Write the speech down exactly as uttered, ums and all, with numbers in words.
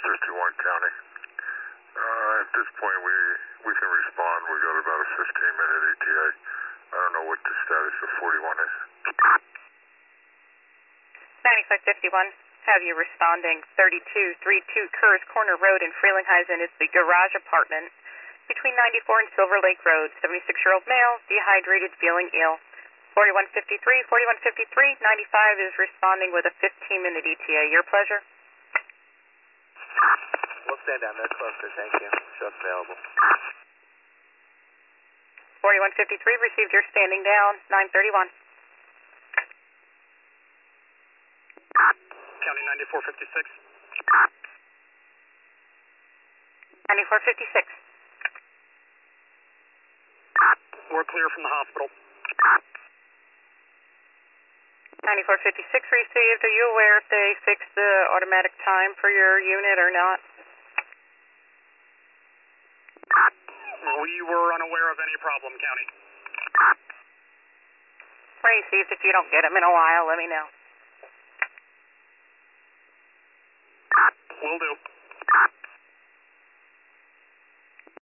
three two one County. Uh, at this point, we we can respond. We got about a fifteen minute E T A. I don't know what the status of forty-one is. ninety-five fifty-one, have you responding. thirty-two thirty-two Kerrs Corner Road in Frelinghuysen. It's the garage apartment between ninety-four and Silver Lake Road. seventy-six-year-old male, dehydrated, feeling ill. forty-one fifty-three, forty-one fifty-three, ninety-five is responding with a fifteen minute E T A. Your pleasure. We'll stand down there closer, thank you. Show us available. forty-one fifty-three, received your standing down, nine thirty-one. County ninety-four fifty-six. ninety-four fifty-six. We're clear from the hospital. ninety-four fifty-six received. Are you aware if they fixed the automatic time for your unit or not? We were unaware of any problem, County. Received. If you don't get them in a while, let me know. Will do.